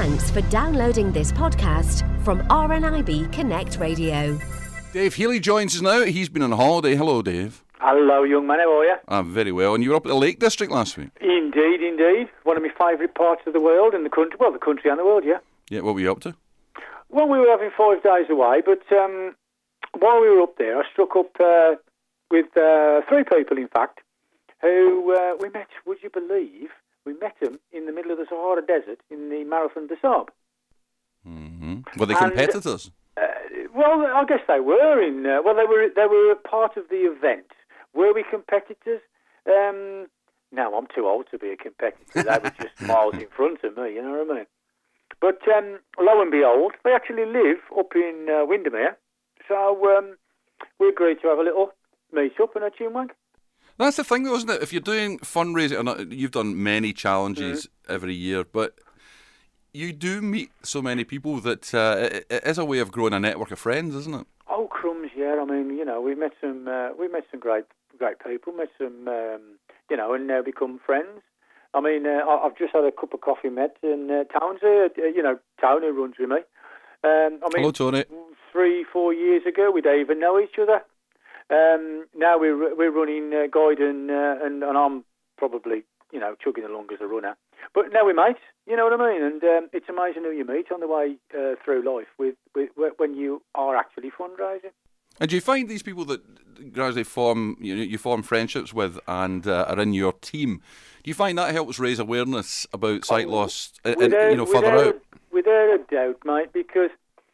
Thanks for downloading this podcast from RNIB Connect Radio. Dave Healy joins us now. He's been on holiday. Hello, Dave. Hello, young man. How are you? I'm very well. And you were up at the Lake District last week? Indeed, indeed. One of my favourite parts of the world and the country. Well, the country and the world, yeah. Yeah, what were you up to? Well, we were having 5 days away, but while we were up there, I struck up with 3 people, in fact, who we met, would you believe, we met them in the middle of the Sahara Desert in the Marathon des Sables. Mm-hmm. Were they competitors? Well, I guess they were. They were part of the event. Were we competitors? No, I'm too old to be a competitor. They were just miles in front of me, you know what I mean? But lo and behold, they actually live up in Windermere. So we agreed to have a little meet-up and a chinwag. That's the thing, though, isn't it? If you're doing fundraising, you've done many challenges every year, but you do meet so many people that it is a way of growing a network of friends, isn't it? Oh, crumbs, yeah. I mean, you know, we met some great people, met some, and now become friends. I mean, I've just had a cup of coffee met in Townsy, Tony runs with me. Hello, Tony. 3-4 years ago, we didn't even know each other. Now we're running guide and I'm probably, chugging along as a runner. But now we're mates, you know what I mean? And it's amazing who you meet on the way through life when you are actually fundraising. And do you find these people that gradually you form friendships with and are in your team, do you find that helps raise awareness about sight loss further out? Without a doubt, mate, because,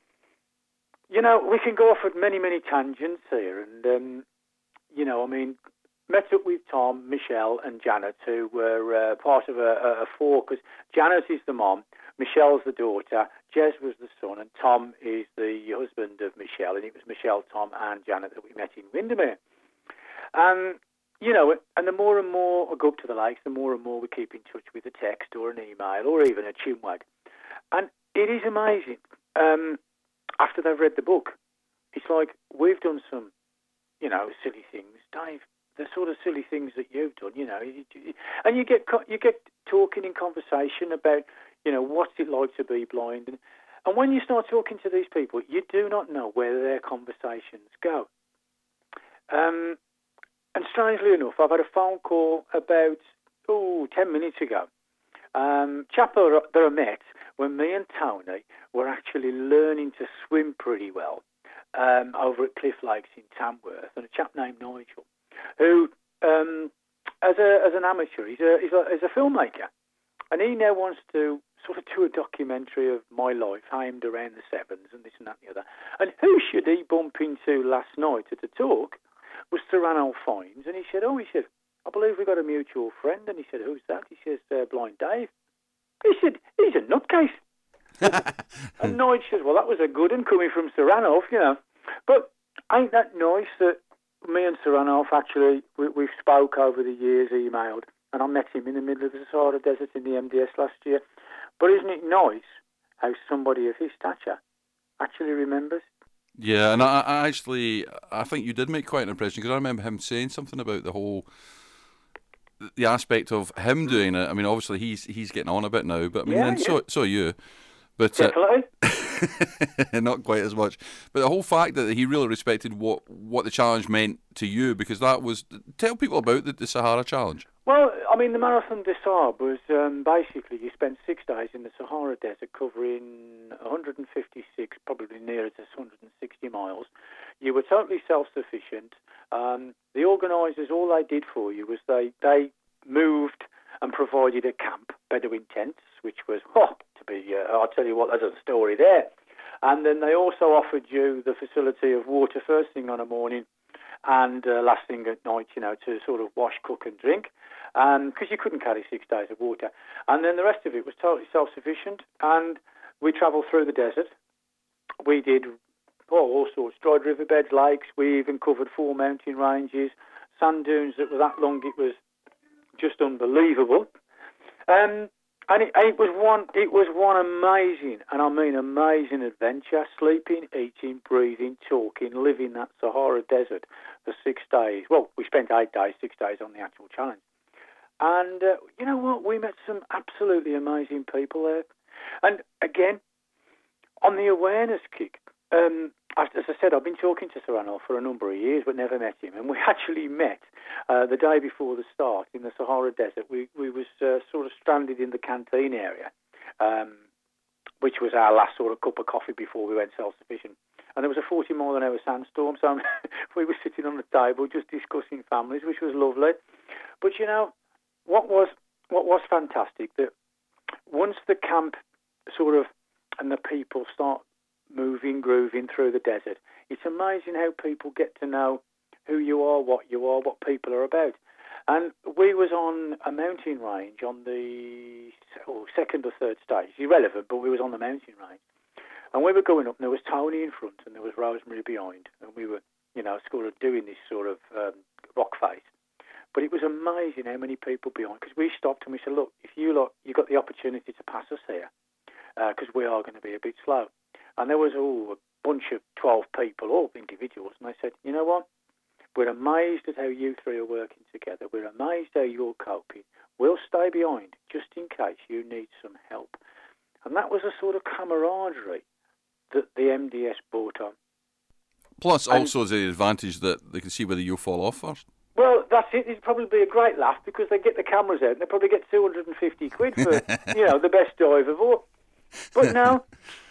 we can go off at many, many tangents here. And, met up with Tom, Michelle and Janet, who were part of a 4, because Janet is the mom, Michelle's the daughter, Jez was the son, and Tom is the husband of Michelle, and it was Michelle, Tom and Janet that we met in Windermere. And the more and more I go up to the lakes, the more and more we keep in touch with a text or an email or even a chinwag. And it is amazing. After they've read the book, it's like, we've done some, silly things, Dave. The sort of silly things that you've done, and you get talking in conversation about, what's it like to be blind, and when you start talking to these people, you do not know where their conversations go. And strangely enough, I've had a phone call about 10 minutes ago. Chap that I met when me and Tony were actually learning to swim pretty well over at Cliff Lakes in Tamworth, and a chap named Nigel, who, as an amateur, he's a filmmaker, and he now wants to sort of do a documentary of my life aimed around the sevens and this and that and the other. And who should he bump into last night at a talk was Serrano Fines, and he said, I believe we got a mutual friend. And he said, who's that? He says, Blind Dave. He said, he's a nutcase. And Nigel says, well, that was a good one coming from Serrano, But ain't that nice that me and Serrano actually, we've spoke over the years, emailed, and I met him in the middle of the Sahara Desert in the MDS last year. But isn't it nice how somebody of his stature actually remembers? Yeah, and I think you did make quite an impression, because I remember him saying something about the aspect of him doing it. I mean, obviously he's getting on a bit now, but I mean, so are you. But definitely. Not quite as much. But the whole fact that he really respected what the challenge meant to you, because that was... Tell people about the Sahara Challenge. Well, I mean, the Marathon des Sables was basically you spent 6 days in the Sahara Desert covering 156, probably nearer to 160 miles. You were totally self-sufficient. The organisers, all they did for you was they moved and provided a camp, Bedouin tents, which was, I'll tell you what, there's a story there. And then they also offered you the facility of water first thing on a morning and last thing at night, to sort of wash, cook and drink, because you couldn't carry 6 days of water. And then the rest of it was totally self-sufficient. And we travelled through the desert. We did all sorts, dried riverbeds, lakes. We even covered 4 mountain ranges, sand dunes that were that long, it was just unbelievable. And it was one amazing, and I mean amazing adventure, sleeping, eating, breathing, talking, living that Sahara Desert for 6 days. Well, we spent 8 days, 6 days on the actual challenge. And you know what? We met some absolutely amazing people there. And again, on the awareness kick, as I said, I've been talking to Sir Ranulph for a number of years, but never met him. And we actually met the day before the start in the Sahara Desert. We was sort of stranded in the canteen area, which was our last sort of cup of coffee before we went self-sufficient. And there was a 40-mile-an-hour sandstorm, so we were sitting on the table just discussing families, which was lovely. But you know, what was fantastic, that once the camp sort of and the people start grooving through the desert, it's amazing how people get to know who you are, what people are about. And we was on a mountain range on the second or third stage, irrelevant, but we was on the mountain range. And we were going up, and there was Tony in front, and there was Rosemary behind, and we were, you know, sort of doing this sort of rock face. But it was amazing how many people behind, because we stopped and we said, look, if you got the opportunity to pass us here, because we are going to be a bit slow. And there was a bunch of 12 people, all individuals, and I said, you know what? We're amazed at how you three are working together. We're amazed how you're coping. We'll stay behind just in case you need some help. And that was a sort of camaraderie that the MDS brought on. Plus, also the advantage that they can see whether you fall off first. Well, that's it. It'd probably be a great laugh because they get the cameras out and they probably get 250 quid for, you know, the best dive of all. But no,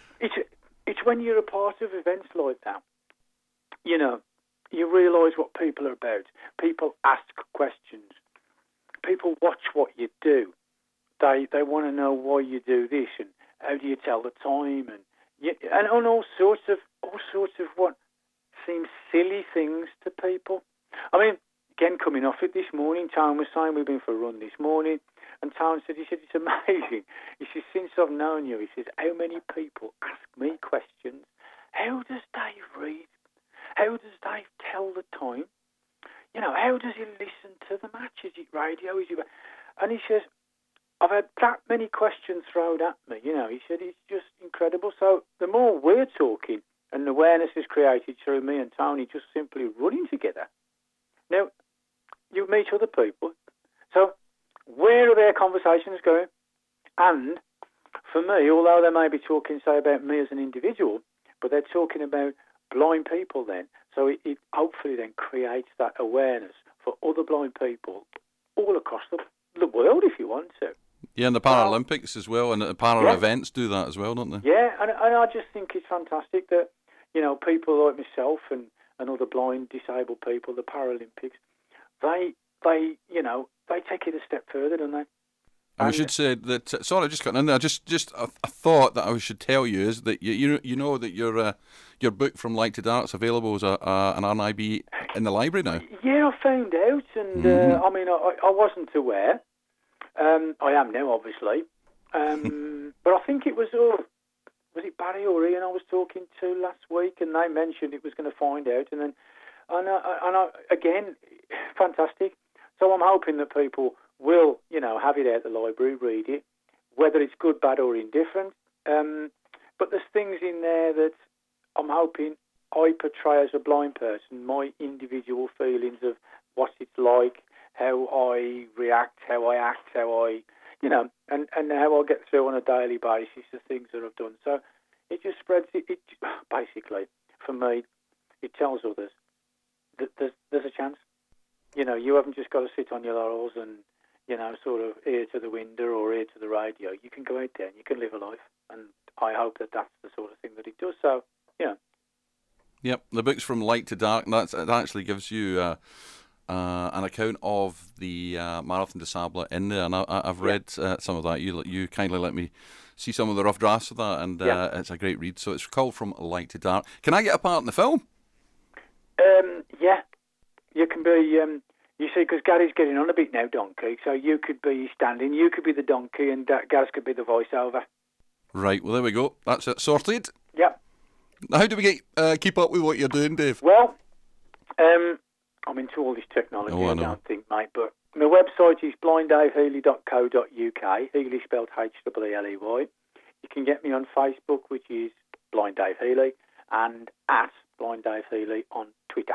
it's when you're a part of events like that, you know, you realise what people are about. People ask questions. People watch what you do. They want to know why you do this and how do you tell the time and on all sorts of what seem silly things to people. I mean, again, coming off it this morning, Tone was saying we've been for a run this morning, and Tone said, it's amazing. He says, since I've known you, he says, how many people ask me questions? How does Dave read? How does Dave tell the time? You know, how does he listen to the match? Is it radio? And he says, I've had that many questions thrown at me. You know, he said, it's just incredible. So the more we're talking and awareness is created through me and Tony just simply running together. Now, you meet other people. So where are their conversations going? And for me, although they may be talking, say, about me as an individual, but they're talking about blind people then. So it hopefully then creates that awareness for other blind people all across the world, if you want to. Yeah, and the Paralympics as well, and the para events do that as well, don't they? Yeah, and I just think it's fantastic that, you know, people like myself and other blind, disabled people, the Paralympics, they you know, they take it a step further, don't they? And we should say that. Sorry, just cutting in there. Just a thought that I should tell you is that you know that your book From Light to Dark's available as an RNIB in the library now. Yeah, I found out, and I mean, I wasn't aware. I am now, obviously, but I think it was it Barry or Ian I was talking to last week, and they mentioned it was going to find out, and then again, fantastic. So I'm hoping that people will, you know, have it out the library, read it, whether it's good, bad, or indifferent. But there's things in there that I'm hoping I portray as a blind person, my individual feelings of what it's like, how I react, how I act, how I, you know, and how I get through on a daily basis the things that I've done. So it just spreads it basically, for me, it tells others that there's a chance. You know, you haven't just got to sit on your laurels and, you know, sort of ear to the window or ear to the radio. You can go out there and you can live a life. And I hope that that's the sort of thing that it does. So, yeah. Yep, the book's From Light to Dark. That actually gives you an account of the Marathon des Sables in there. And I've read some of that. You kindly let me see some of the rough drafts of that. And it's a great read. So it's called From Light to Dark. Can I get a part in the film? Yeah. You can be, you see, because Gary's getting on a bit now, donkey, so you could be standing, you could be the donkey, and Gaz could be the voiceover. Right, well, there we go. That's it, sorted. Yep. How do we keep up with what you're doing, Dave? Well, I'm into all this technology, I don't think, mate, but my website is blinddavehealy.co.uk, Healy spelled Healy. You can get me on Facebook, which is Blind Dave Healy, and at Blind Dave Healy on Twitter.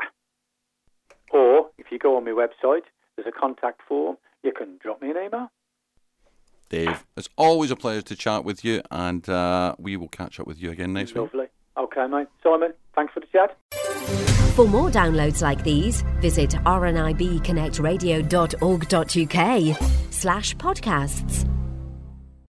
Or, if you go on my website, there's a contact form. You can drop me an email. Dave, it's always a pleasure to chat with you, and we will catch up with you again next week. Lovely. Okay, mate. Simon, thanks for the chat. For more downloads like these, visit rnibconnectradio.org.uk/podcasts.